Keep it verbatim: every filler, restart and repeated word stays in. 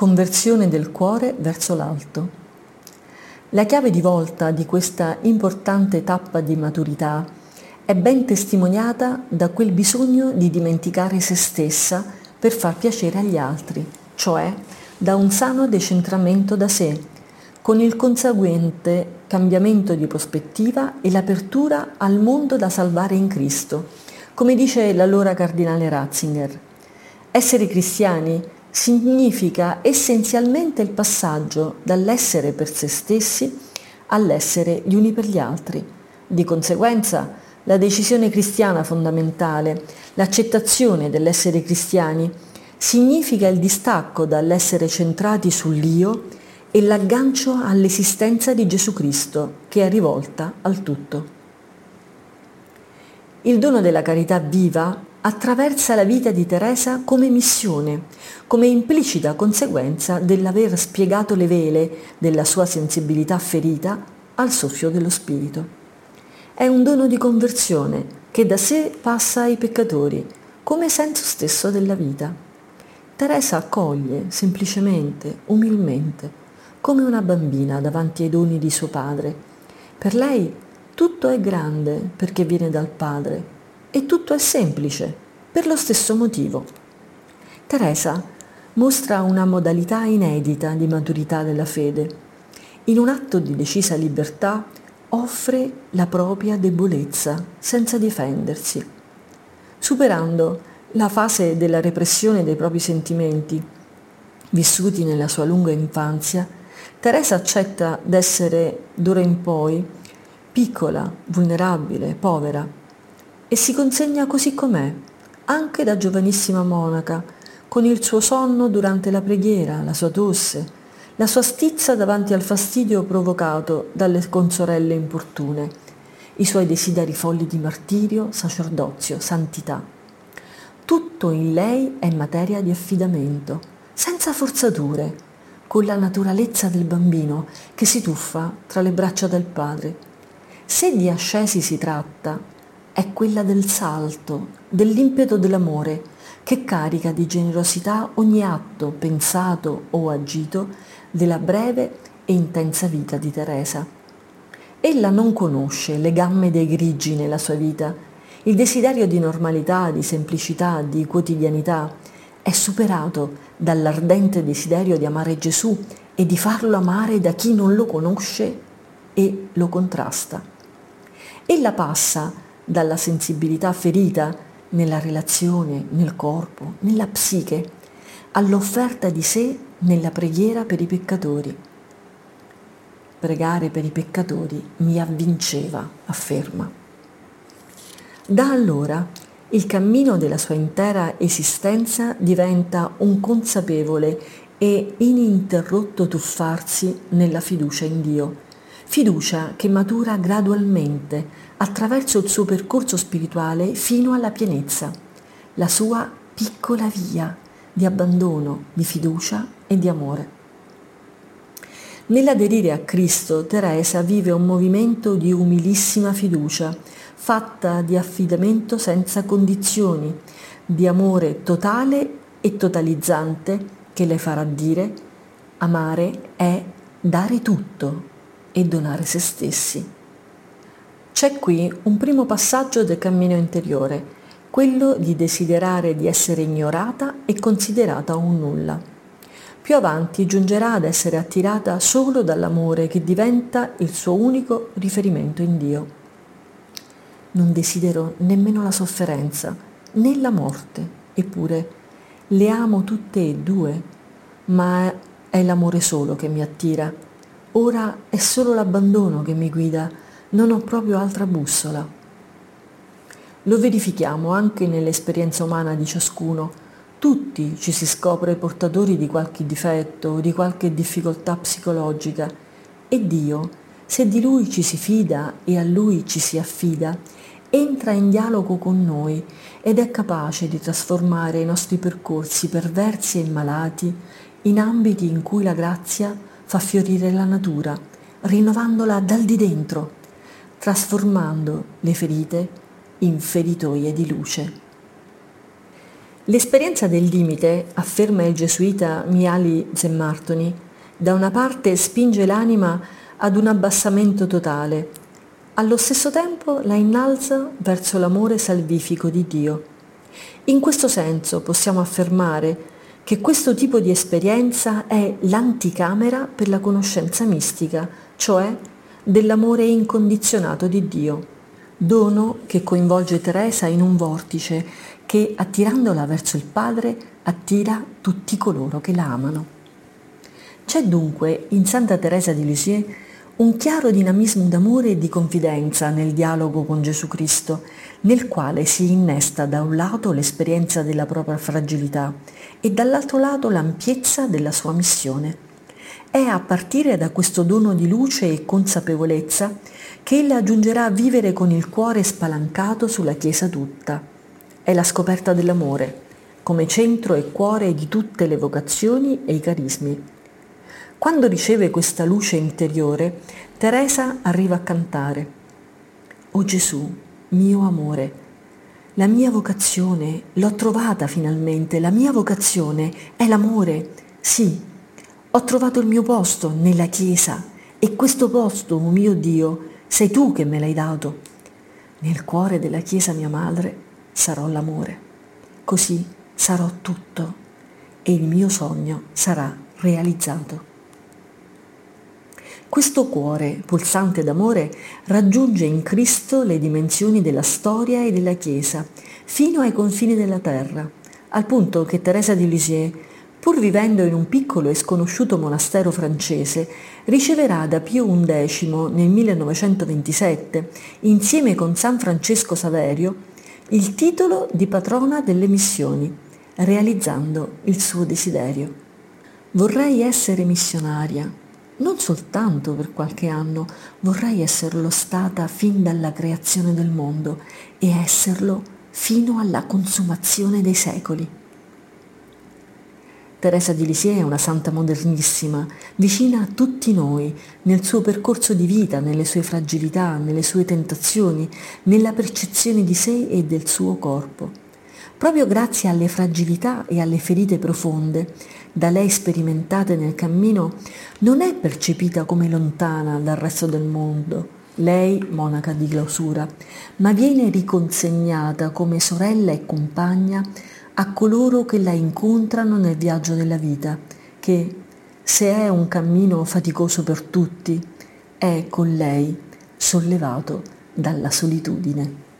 Conversione del cuore verso l'alto. La chiave di volta di questa importante tappa di maturità è ben testimoniata da quel bisogno di dimenticare se stessa per far piacere agli altri, cioè da un sano decentramento da sé, con il conseguente cambiamento di prospettiva e l'apertura al mondo da salvare in Cristo, come dice l'allora cardinale Ratzinger. Essere cristiani significa essenzialmente il passaggio dall'essere per se stessi all'essere gli uni per gli altri. Di conseguenza, la decisione cristiana fondamentale, l'accettazione dell'essere cristiani, significa il distacco dall'essere centrati sull'io e l'aggancio all'esistenza di Gesù Cristo, che è rivolta al tutto. Il dono della carità viva attraversa la vita di Teresa come missione, come implicita conseguenza dell'aver spiegato le vele della sua sensibilità ferita al soffio dello Spirito. È un dono di conversione che da sé passa ai peccatori, come senso stesso della vita. Teresa accoglie semplicemente, umilmente, come una bambina davanti ai doni di suo padre. Per lei tutto è grande perché viene dal Padre e tutto è semplice per lo stesso motivo. Teresa mostra una modalità inedita di maturità della fede. In un atto di decisa libertà offre la propria debolezza senza difendersi. Superando la fase della repressione dei propri sentimenti, vissuti nella sua lunga infanzia, Teresa accetta d'essere d'ora in poi piccola, vulnerabile, povera e si consegna così com'è, anche da giovanissima monaca, con il suo sonno durante la preghiera, la sua tosse, la sua stizza davanti al fastidio provocato dalle consorelle importune, i suoi desideri folli di martirio, sacerdozio, santità. Tutto in lei è materia di affidamento, senza forzature, con la naturalezza del bambino che si tuffa tra le braccia del padre. Se di ascesi si tratta, è quella del salto, dell'impeto dell'amore, che carica di generosità ogni atto, pensato o agito, della breve e intensa vita di Teresa. Ella non conosce le gamme dei grigi nella sua vita. Il desiderio di normalità, di semplicità, di quotidianità è superato dall'ardente desiderio di amare Gesù e di farlo amare da chi non lo conosce e lo contrasta. Ella passa dalla sensibilità ferita nella relazione, nel corpo, nella psiche, all'offerta di sé nella preghiera per i peccatori. Pregare per i peccatori mi avvinceva, afferma. Da allora il cammino della sua intera esistenza diventa un consapevole e ininterrotto tuffarsi nella fiducia in Dio, fiducia che matura gradualmente attraverso il suo percorso spirituale fino alla pienezza, la sua piccola via di abbandono, di fiducia e di amore. Nell'aderire a Cristo, Teresa vive un movimento di umilissima fiducia, fatta di affidamento senza condizioni, di amore totale e totalizzante che le farà dire: amare è dare tutto e donare se stessi. C'è qui un primo passaggio del cammino interiore, quello di desiderare di essere ignorata e considerata un nulla. Più avanti giungerà ad essere attirata solo dall'amore che diventa il suo unico riferimento in Dio. Non desidero nemmeno la sofferenza, né la morte, eppure le amo tutte e due, ma è l'amore solo che mi attira. Ora è solo l'abbandono che mi guida, non ho proprio altra bussola. Lo verifichiamo anche nell'esperienza umana di ciascuno. Tutti ci si scopre portatori di qualche difetto, di qualche difficoltà psicologica, e Dio, se di Lui ci si fida e a Lui ci si affida, entra in dialogo con noi ed è capace di trasformare i nostri percorsi perversi e malati in ambiti in cui la grazia fa fiorire la natura, rinnovandola dal di dentro, trasformando le ferite in feritoie di luce. L'esperienza del limite, afferma il gesuita Mihaly Csikszentmihalyi, da una parte spinge l'anima ad un abbassamento totale, allo stesso tempo la innalza verso l'amore salvifico di Dio. In questo senso possiamo affermare che questo tipo di esperienza è l'anticamera per la conoscenza mistica, cioè dell'amore incondizionato di Dio, dono che coinvolge Teresa in un vortice che, attirandola verso il Padre, attira tutti coloro che la amano. C'è dunque in Santa Teresa di Lisieux un chiaro dinamismo d'amore e di confidenza nel dialogo con Gesù Cristo, nel quale si innesta da un lato l'esperienza della propria fragilità e dall'altro lato l'ampiezza della sua missione. È a partire da questo dono di luce e consapevolezza che ella giungerà a vivere con il cuore spalancato sulla Chiesa tutta. È la scoperta dell'amore, come centro e cuore di tutte le vocazioni e i carismi. Quando riceve questa luce interiore, Teresa arriva a cantare: «O Gesù, mio amore, la mia vocazione l'ho trovata finalmente, la mia vocazione è l'amore. Sì, ho trovato il mio posto nella Chiesa e questo posto, o mio Dio, sei tu che me l'hai dato. Nel cuore della Chiesa mia madre sarò l'amore. Così sarò tutto e il mio sogno sarà realizzato». Questo cuore pulsante d'amore raggiunge in Cristo le dimensioni della storia e della Chiesa, fino ai confini della terra, al punto che Teresa di Lisieux, pur vivendo in un piccolo e sconosciuto monastero francese, riceverà da Pio undicesimo nel millenovecentoventisette, insieme con San Francesco Saverio, il titolo di patrona delle missioni, realizzando il suo desiderio. Vorrei essere missionaria. Non soltanto per qualche anno, vorrei esserlo stata fin dalla creazione del mondo e esserlo fino alla consumazione dei secoli. Teresa di Lisieux è una santa modernissima, vicina a tutti noi, nel suo percorso di vita, nelle sue fragilità, nelle sue tentazioni, nella percezione di sé e del suo corpo. Proprio grazie alle fragilità e alle ferite profonde, da lei sperimentate nel cammino, non è percepita come lontana dal resto del mondo, lei monaca di clausura, ma viene riconsegnata come sorella e compagna a coloro che la incontrano nel viaggio della vita, che, se è un cammino faticoso per tutti, è con lei sollevato dalla solitudine.